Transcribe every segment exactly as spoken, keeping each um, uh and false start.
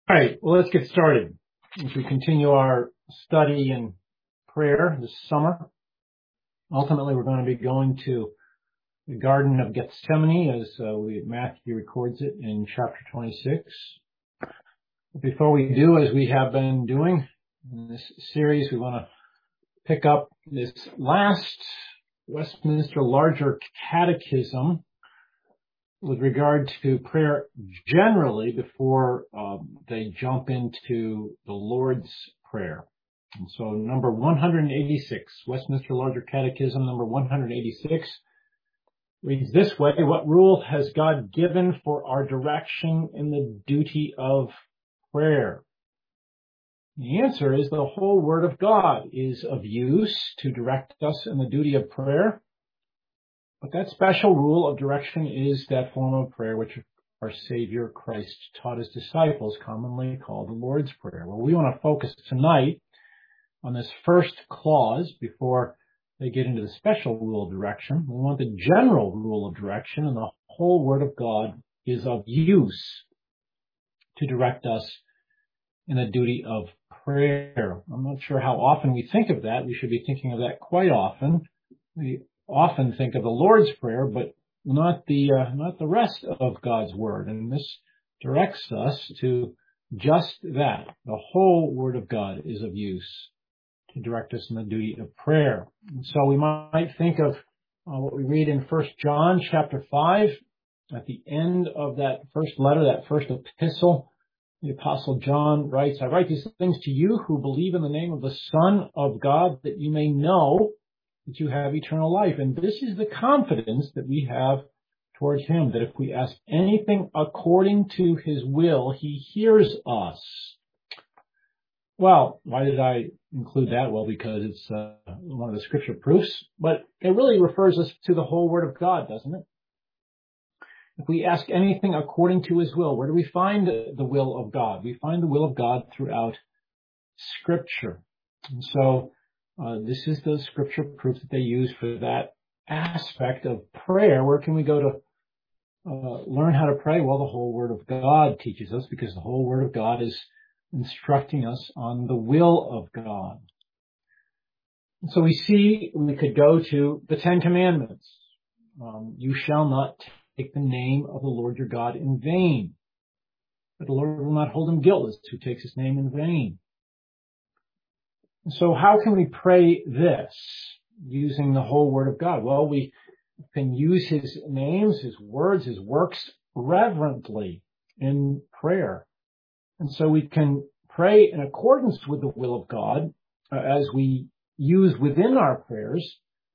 All right, well, let's get started. As we continue our study in prayer this summer, ultimately we're going to be going to the Garden of Gethsemane, as uh, we, Matthew records it in chapter twenty-six. But before we do, as we have been doing in this series, we want to pick up this last Westminster Larger Catechism with regard to prayer generally before um, they jump into the Lord's Prayer. And so number one hundred eighty-six, Westminster Larger Catechism number one hundred eighty-six, reads this way: what rule has God given for our direction in the duty of prayer? The answer is the whole Word of God is of use to direct us in the duty of prayer. But that special rule of direction is that form of prayer which our Savior Christ taught his disciples, commonly called the Lord's Prayer. Well, we want to focus tonight on this first clause before they get into the special rule of direction. We want the general rule of direction, and the whole Word of God is of use to direct us in the duty of prayer. I'm not sure how often we think of that. We should be thinking of that quite often. We often think of the Lord's Prayer, but not the uh, not the rest of God's Word. And this directs us to just that. The whole Word of God is of use to direct us in the duty of prayer. And so we might think of uh, what we read in First John chapter five. At the end of that first letter, that first epistle, the Apostle John writes, I write these things to you who believe in the name of the Son of God, that you may know that you have eternal life. And this is the confidence that we have towards him, that if we ask anything according to his will, he hears us. Well, why did I include that? Well, because it's uh, one of the scripture proofs, but it really refers us to the whole Word of God, doesn't it? If we ask anything according to his will, where do we find the will of God? We find the will of God throughout Scripture. And so uh, this is the scripture proof that they use for that aspect of prayer. Where can we go to uh, learn how to pray? Well, the whole Word of God teaches us, because the whole Word of God is instructing us on the will of God. And so we see we could go to the Ten Commandments. Um, you shall not take the name of the Lord your God in vain, but the Lord will not hold him guiltless who takes his name in vain. And so how can we pray this using the whole Word of God? Well, we can use his names, his words, his works reverently in prayer. And so we can pray in accordance with the will of God uh, as we use within our prayers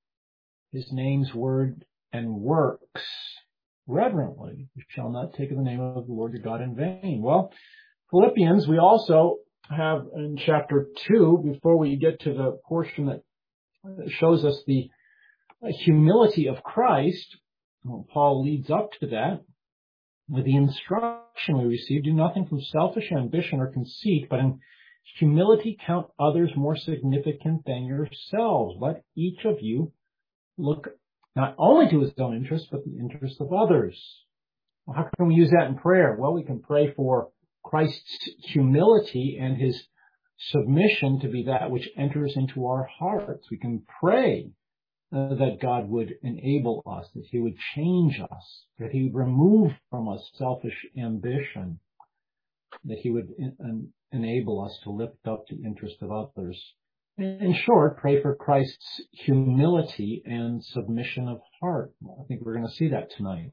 his name's word and works reverently. You shall not take the name of the Lord your God in vain. Well, Philippians, we also have in chapter two, before we get to the portion that shows us the humility of Christ, well, Paul leads up to that with the instruction we receive: do nothing from selfish ambition or conceit, but in humility count others more significant than yourselves. Let each of you look not only to his own interest, but the interest of others. Well, how can we use that in prayer? Well, we can pray for Christ's humility and his submission to be that which enters into our hearts. We can pray uh, that God would enable us, that he would change us, that he would remove from us selfish ambition, that he would en- enable us to lift up the interest of others. In short, pray for Christ's humility and submission of heart. I think we're going to see that tonight.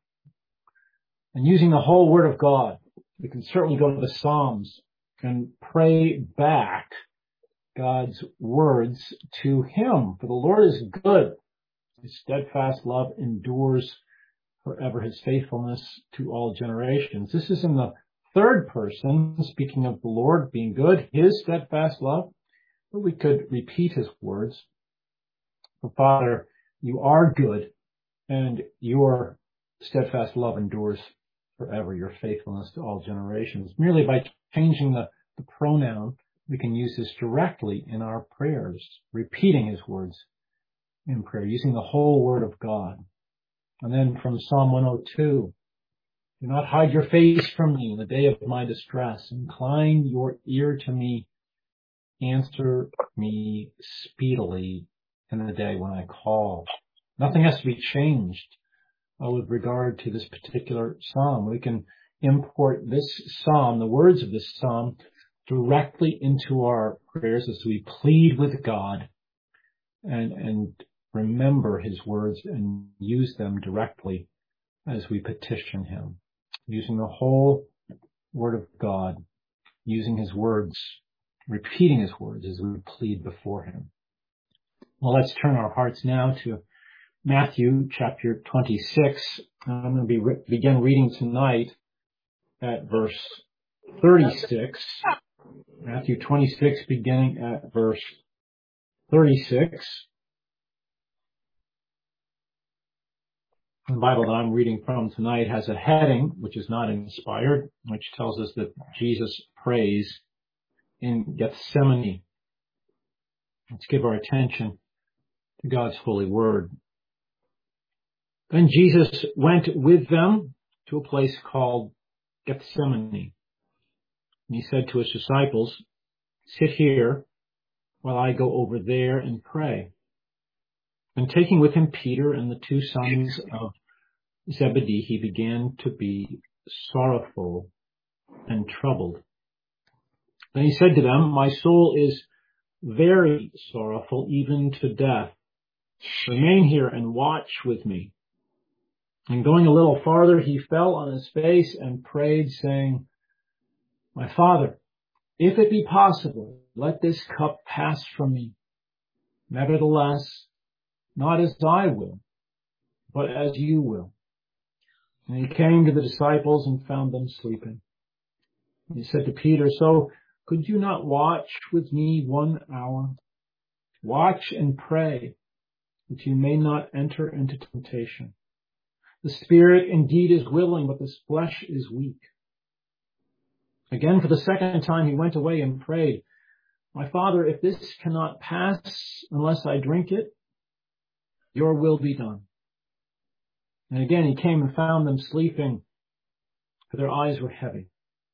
And using the whole Word of God, we can certainly go to the Psalms and pray back God's words to him. For the Lord is good. His steadfast love endures forever, his faithfulness to all generations. This is in the third person, speaking of the Lord being good, his steadfast love. But we could repeat his words. For Father, you are good, and your steadfast love endures forever, your faithfulness to all generations. Merely by changing the, the pronoun, we can use this directly in our prayers, repeating his words in prayer, using the whole Word of God. And then from Psalm one oh two, Do not hide your face from me in the day of my distress. Incline your ear to me. Answer me speedily in the day when I call. Nothing has to be changed uh, with regard to this particular psalm. We can import this psalm, the words of this psalm, directly into our prayers as we plead with God and, and remember his words and use them directly as we petition him, using the whole word of God, using his words, repeating his words as we plead before him. Well, let's turn our hearts now to Matthew chapter twenty-six. I'm going to be re- begin reading tonight at verse thirty-six. Matthew twenty-six, beginning at verse thirty-six. The Bible that I'm reading from tonight has a heading, which is not inspired, which tells us that Jesus prays in Gethsemane. Let's give our attention to God's holy word. Then Jesus went with them to a place called Gethsemane. And he said to his disciples, "Sit here while I go over there and pray." And taking with him Peter and the two sons of Zebedee, he began to be sorrowful and troubled. Then he said to them, "My soul is very sorrowful, even to death. Remain here and watch with me." And going a little farther, he fell on his face and prayed, saying, "My Father, if it be possible, let this cup pass from me. Nevertheless, not as I will, but as you will." And he came to the disciples and found them sleeping. And he said to Peter, "So could you not watch with me one hour? Watch and pray, that you may not enter into temptation. The spirit indeed is willing, but the flesh is weak." Again, for the second time, he went away and prayed, "My Father, if this cannot pass unless I drink it, your will be done." And again, he came and found them sleeping, for their eyes were heavy.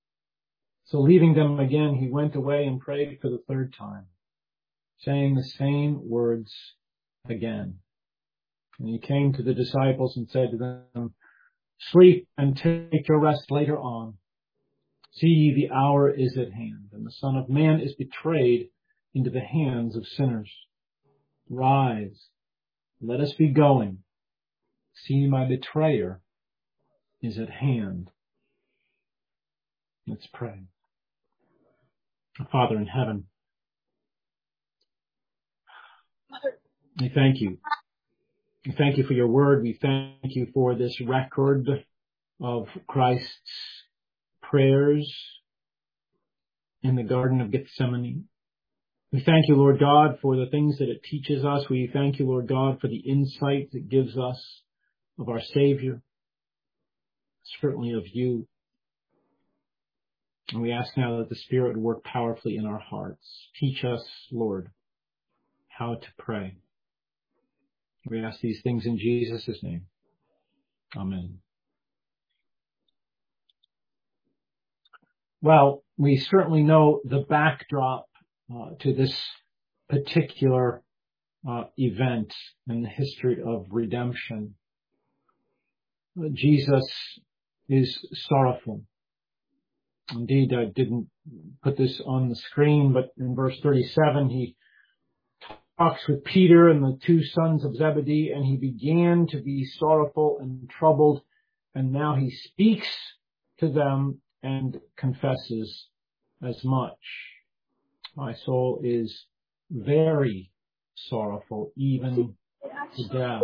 So leaving them again, he went away and prayed for the third time, saying the same words again. And he came to the disciples and said to them, "Sleep and take your rest later on. See, the hour is at hand, and the Son of Man is betrayed into the hands of sinners. Rise, let us be going. See, my betrayer is at hand." Let's pray. Father in heaven, we thank you. We thank you for your word. We thank you for this record of Christ's prayers in the Garden of Gethsemane. We thank you, Lord God, for the things that it teaches us. We thank you, Lord God, for the insight it gives us of our Savior, certainly of you. And we ask now that the Spirit would work powerfully in our hearts. Teach us, Lord, how to pray. We ask these things in Jesus' name. Amen. Well, we certainly know the backdrop uh, to this particular uh, event in the history of redemption. Uh, Jesus is sorrowful. Indeed, I didn't put this on the screen, but in verse thirty-seven, he talks with Peter and the two sons of Zebedee, and he began to be sorrowful and troubled, and now he speaks to them and confesses as much. "My soul is very sorrowful, even to death."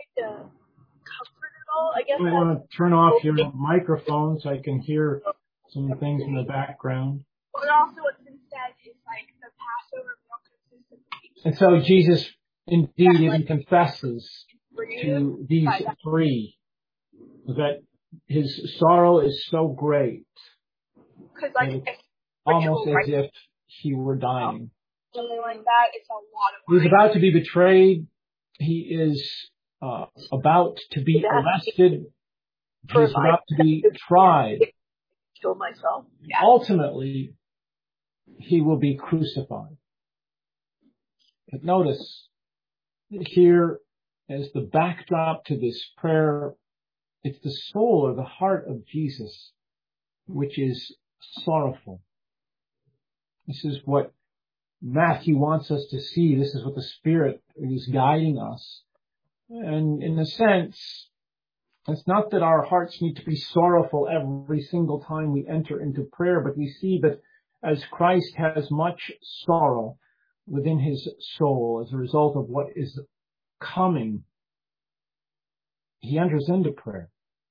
I guess I want to turn off your microphone so I can hear some things in the background. But also what's been said is like the Passover meal consistently. And so Jesus indeed even confesses to these three that his sorrow is so great, Because like it's almost as if he were dying. Something like that, it's a lot of He's about to be betrayed. He is uh, about to be arrested. He's about to be tried. Kill myself. Yeah. Ultimately, he will be crucified. But notice here, as the backdrop to this prayer, it's the soul or the heart of Jesus which is sorrowful. This is what Matthew wants us to see. This is what the Spirit is guiding us. And in a sense, it's not that our hearts need to be sorrowful every single time we enter into prayer, but we see that as Christ has much sorrow within his soul as a result of what is coming, he enters into prayer.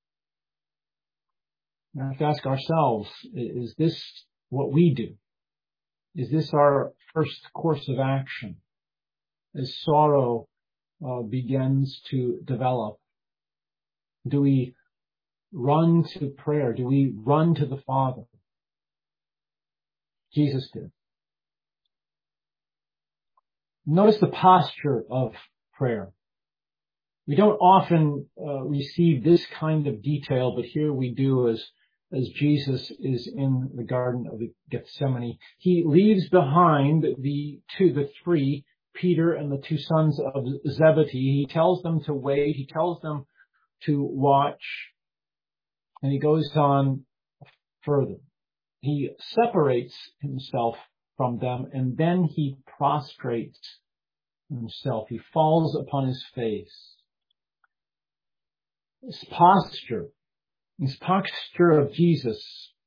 We have to ask ourselves, is this what we do? Is this our first course of action as sorrow uh, begins to develop? Do we run to prayer? Do we run to the Father? Jesus did. Notice the posture of prayer. We don't often uh, receive this kind of detail, but here we do as as Jesus is in the Garden of Gethsemane. He leaves behind the two, the three, Peter and the two sons of Zebedee. He tells them to wait. He tells them to watch. And he goes on further. He separates himself from them, and then he prostrates himself. He falls upon his face. This posture, this posture of Jesus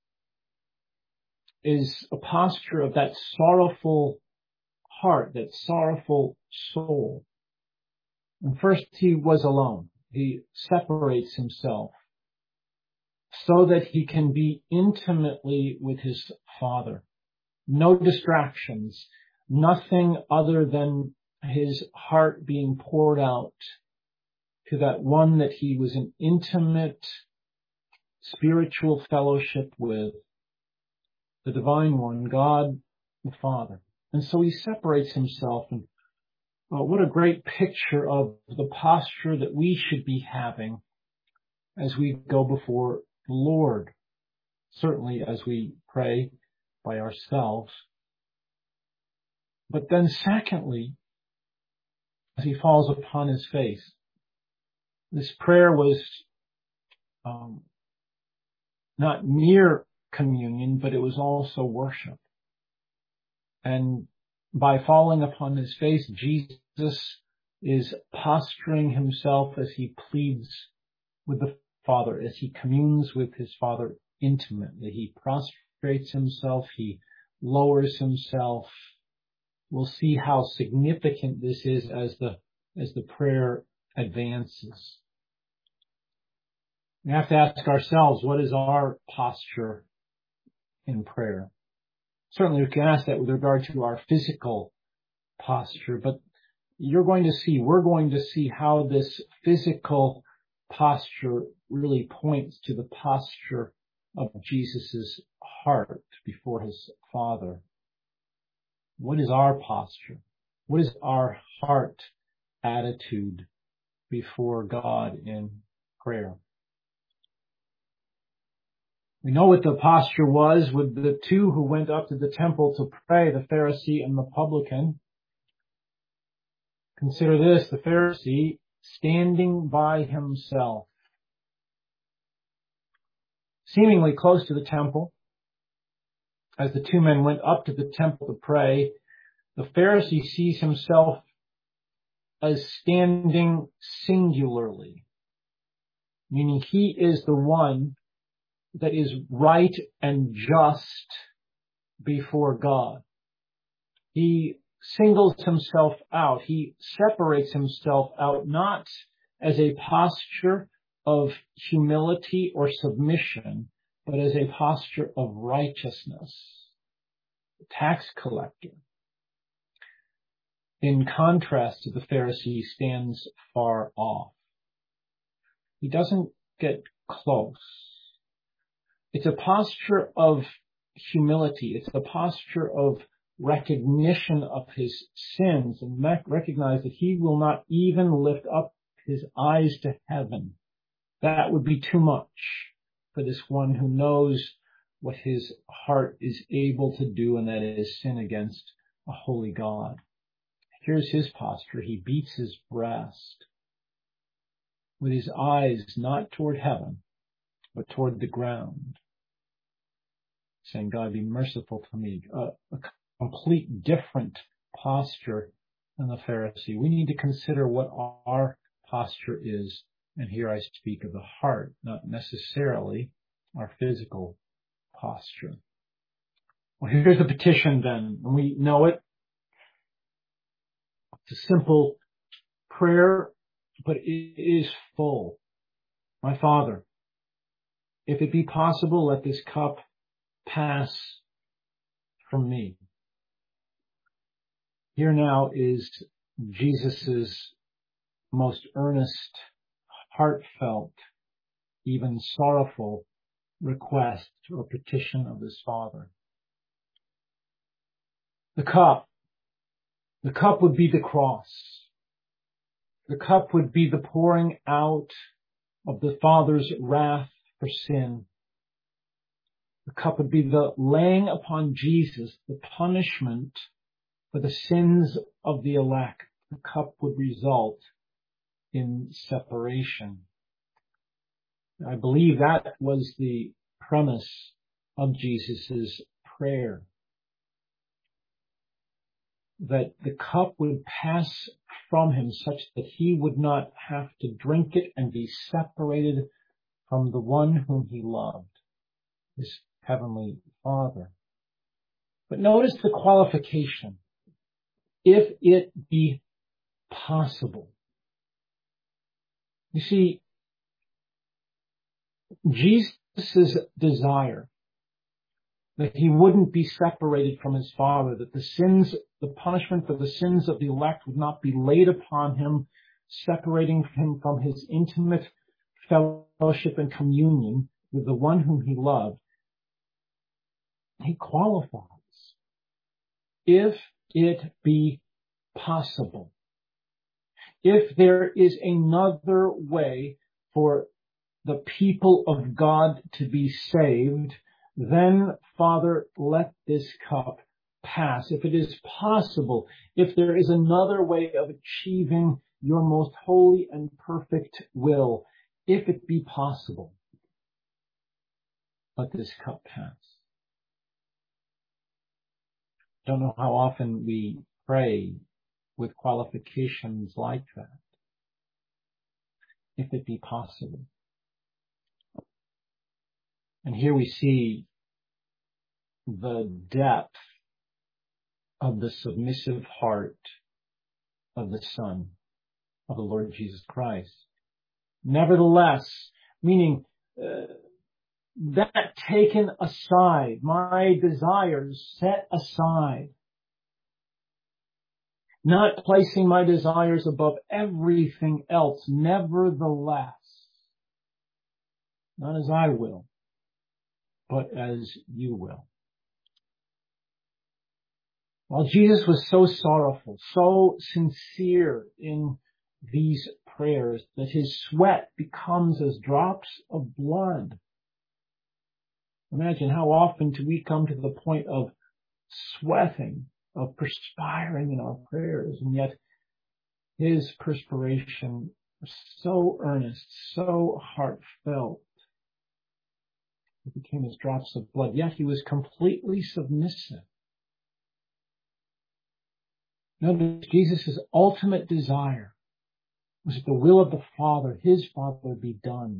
is a posture of that sorrowful heart, that sorrowful soul. And first he was alone. He separates himself so that he can be intimately with his Father. No distractions, nothing other than his heart being poured out to that one that he was in intimate spiritual fellowship with, the Divine One, God the Father. And so he separates himself. And well, what a great picture of the posture that we should be having as we go before the Lord. Certainly as we pray by ourselves. But then secondly, as he falls upon his face. This prayer was um, not mere communion, but it was also worship. And by falling upon his face, Jesus is posturing himself as he pleads with the Father, as he communes with his Father intimately. He prostrates himself, he lowers himself. We'll see how significant this is as the as the prayer advances. We have to ask ourselves, what is our posture in prayer? Certainly we can ask that with regard to our physical posture, but you're going to see, we're going to see how this physical posture really points to the posture of Jesus' heart before his Father. What is our posture? What is our heart attitude before God in prayer? We know what the posture was with the two who went up to the temple to pray, the Pharisee and the publican. Consider this, the Pharisee standing by himself, seemingly close to the temple. As the two men went up to the temple to pray, the Pharisee sees himself as standing singularly, meaning he is the one that is right and just before God. He singles himself out. He separates himself out not as a posture of humility or submission, but as a posture of righteousness. The tax collector, in contrast to the Pharisee, stands far off. He doesn't get close. It's a posture of humility. It's a posture of recognition of his sins and recognize that he will not even lift up his eyes to heaven, That would be too much for this one who knows what his heart is able to do, and that is sin against a holy God. Here's his posture. He beats his breast with his eyes not toward heaven, but toward the ground, saying, God, be merciful to me. A, a complete different posture than the Pharisee. We need to consider what our posture is. And here I speak of the heart, not necessarily our physical posture. Well, here's the petition then, and we know it. It's a simple prayer, but it is full. My Father, if it be possible, let this cup pass from me. Here now is Jesus's most earnest, heartfelt, even sorrowful request or petition of his Father. The cup, the cup would be the cross. The cup would be the pouring out of the Father's wrath for sin. The cup would be the laying upon Jesus the punishment for the sins of the elect. The cup would result in separation. I believe that was the premise of Jesus' prayer. That the cup would pass from him such that he would not have to drink it and be separated from the one whom he loved, his heavenly Father. But notice the qualification. If it be possible. You see, Jesus' desire that he wouldn't be separated from his Father, that the sins, the punishment for the sins of the elect would not be laid upon him, separating him from his intimate fellowship and communion with the one whom he loved. He qualifies. If it be possible. If there is another way for the people of God to be saved, then, Father, let this cup pass. If it is possible, if there is another way of achieving your most holy and perfect will, if it be possible, let this cup pass. Don't know how often we pray with qualifications like that. If it be possible. And here we see the depth of the submissive heart of the Son of the Lord Jesus Christ. Nevertheless, meaning uh, that taken aside, my desires set aside, not placing my desires above everything else, nevertheless, not as I will, but as you will. While Jesus was so sorrowful, so sincere in these prayers that his sweat becomes as drops of blood. Imagine how often do we come to the point of sweating, of perspiring in our prayers, and yet his perspiration was so earnest, so heartfelt. It became as drops of blood, yet he was completely submissive. Notice Jesus' ultimate desire was that the will of the Father, his Father, be done.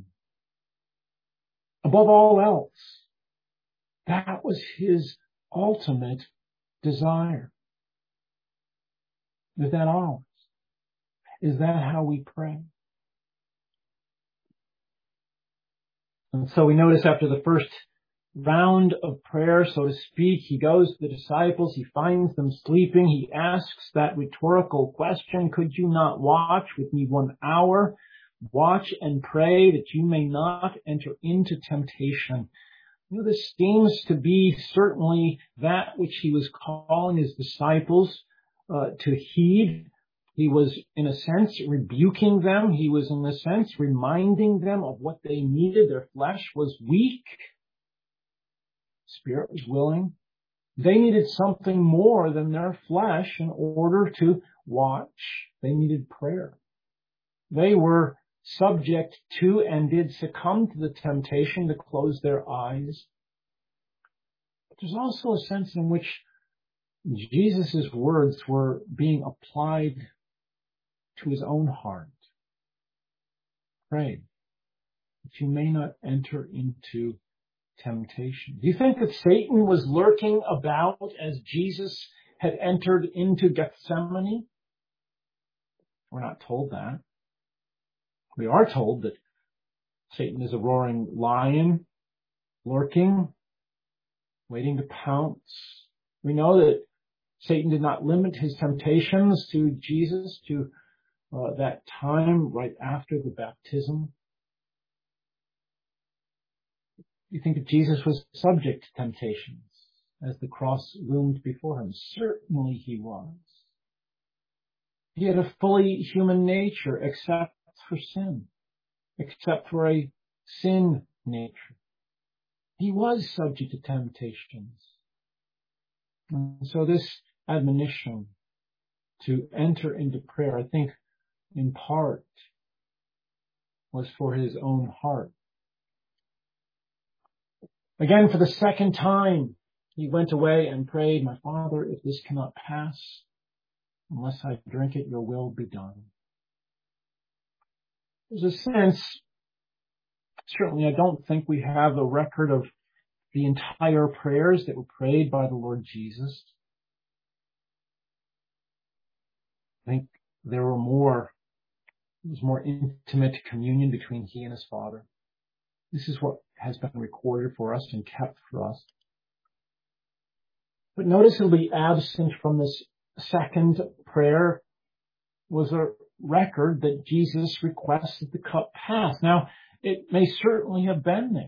Above all else, that was his ultimate desire. Is that ours? Is that how we pray? And so we notice after the first round of prayer, so to speak, he goes to the disciples, he finds them sleeping, he asks that rhetorical question, could you not watch with me one hour? Watch and pray that you may not enter into temptation. You know, this seems to be certainly that which he was calling his disciples uh, to heed. He was, in a sense, rebuking them. He was, in a sense, reminding them of what they needed. Their flesh was weak. Spirit was willing. They needed something more than their flesh in order to watch. They needed prayer. They were subject to and did succumb to the temptation to close their eyes. But there's also a sense in which Jesus' words were being applied to his own heart. Pray that you may not enter into temptation. Do you think that Satan was lurking about as Jesus had entered into Gethsemane? We're not told that. We are told that Satan is a roaring lion, lurking, waiting to pounce. We know that Satan did not limit his temptations to Jesus to uh, that time right after the baptism. You think that Jesus was subject to temptations as the cross loomed before him? Certainly he was. He had a fully human nature except for sin, except for a sin nature. He was subject to temptations. And so this admonition to enter into prayer, I think, in part, was for his own heart. Again, for the second time, he went away and prayed, "My Father, if this cannot pass, unless I drink it, your will be done." There's a sense, certainly I don't think we have a record of the entire prayers that were prayed by the Lord Jesus. I think there were more, there was more intimate communion between he and his Father. This is what has been recorded for us and kept for us. But noticeably absent from this second prayer was a record that Jesus requested the cup pass. Now, it may certainly have been there.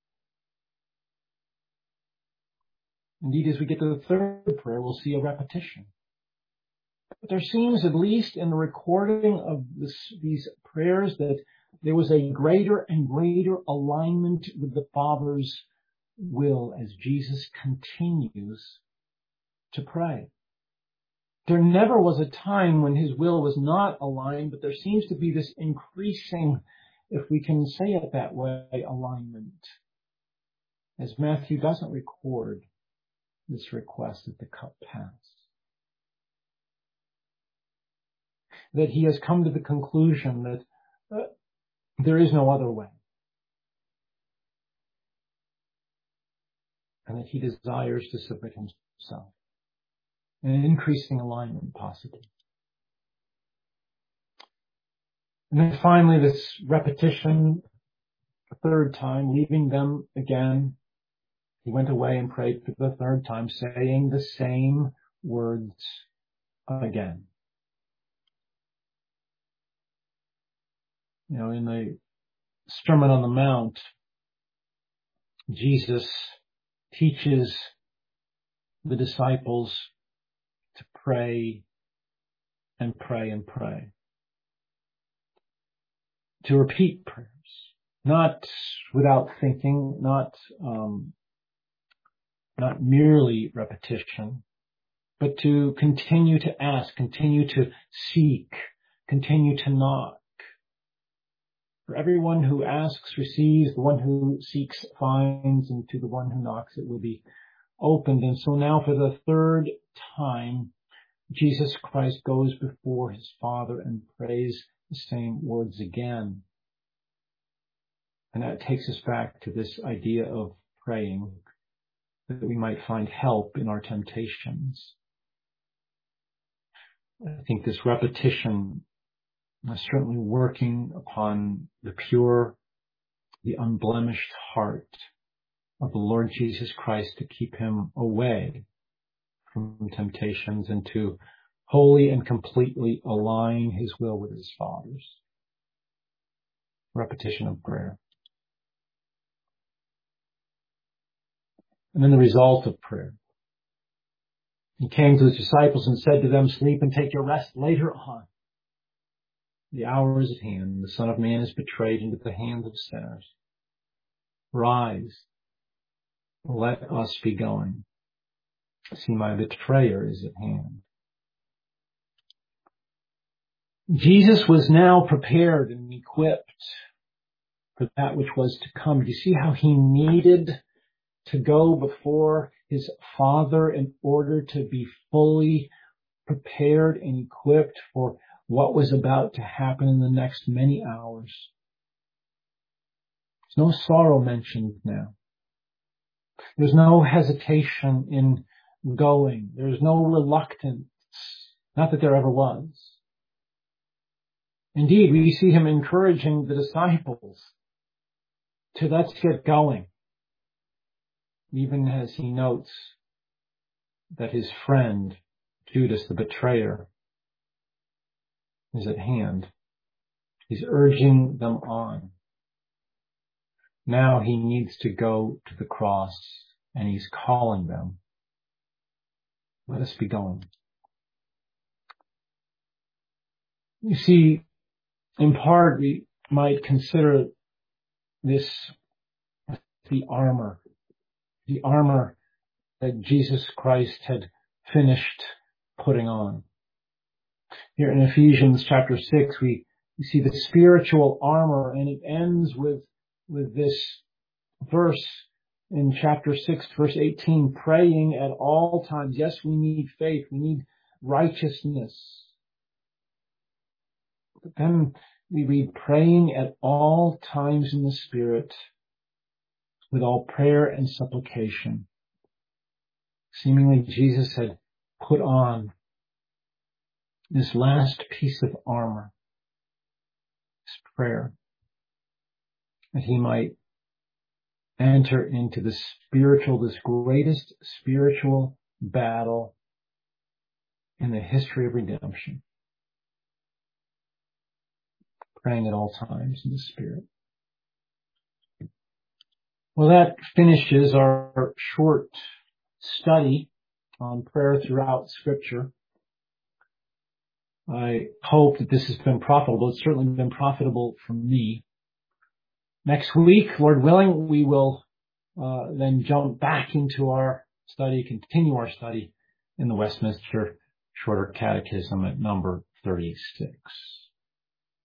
Indeed, as we get to the third prayer, we'll see a repetition. But there seems, at least in the recording of this, these prayers, that there was a greater and greater alignment with the Father's will as Jesus continues to pray. There never was a time when his will was not aligned, but there seems to be this increasing, if we can say it that way, alignment, as Matthew doesn't record this request that the cup pass. That he has come to the conclusion that uh, there is no other way. And that he desires to submit himself. An increasing alignment, possibly. And then finally, this repetition, a third time, leaving them again. He went away and prayed for the third time, saying the same words again. You know, in the Sermon on the Mount, Jesus teaches the disciples to pray and pray and pray. To repeat prayers, not without thinking, not um, not merely repetition, but to continue to ask, continue to seek, continue to knock. For everyone who asks receives, the one who seeks finds, and to the one who knocks it will be opened. And so now for the third time, Jesus Christ goes before his Father and prays the same words again. And that takes us back to this idea of praying, that we might find help in our temptations. I think this repetition is certainly working upon the pure, the unblemished heart of the Lord Jesus Christ to keep him away from temptations and to wholly and completely align his will with his Father's. Repetition of prayer. And then the result of prayer. He came to his disciples and said to them, "Sleep and take your rest later on." The hour is at hand. The Son of Man is betrayed into the hands of sinners. Rise. Let us be going. See, my betrayer is at hand. Jesus was now prepared and equipped for that which was to come. Do you see how he needed to go before his Father in order to be fully prepared and equipped for what was about to happen in the next many hours? There's no sorrow mentioned now. There's no hesitation in going. There's no reluctance. Not that there ever was. Indeed, we see him encouraging the disciples to let's get going, even as he notes that his friend, Judas the betrayer, is at hand. He's urging them on. Now he needs to go to the cross, and he's calling them. Let us be going. You see, in part, we might consider this the armor, the armor that Jesus Christ had finished putting on. Here in Ephesians chapter six, we, we see the spiritual armor, and it ends with, with this verse in chapter six, verse eighteen, praying at all times. Yes, we need faith. We need righteousness. But then we read praying at all times in the Spirit with all prayer and supplication. Seemingly Jesus had put on this last piece of armor, this prayer, that he might enter into the spiritual, this greatest spiritual battle in the history of redemption. Praying at all times in the Spirit. Well, that finishes our short study on prayer throughout Scripture. I hope that this has been profitable. It's certainly been profitable for me. Next week, Lord willing, we will uh, then jump back into our study, continue our study in the Westminster Shorter Catechism at number thirty-six.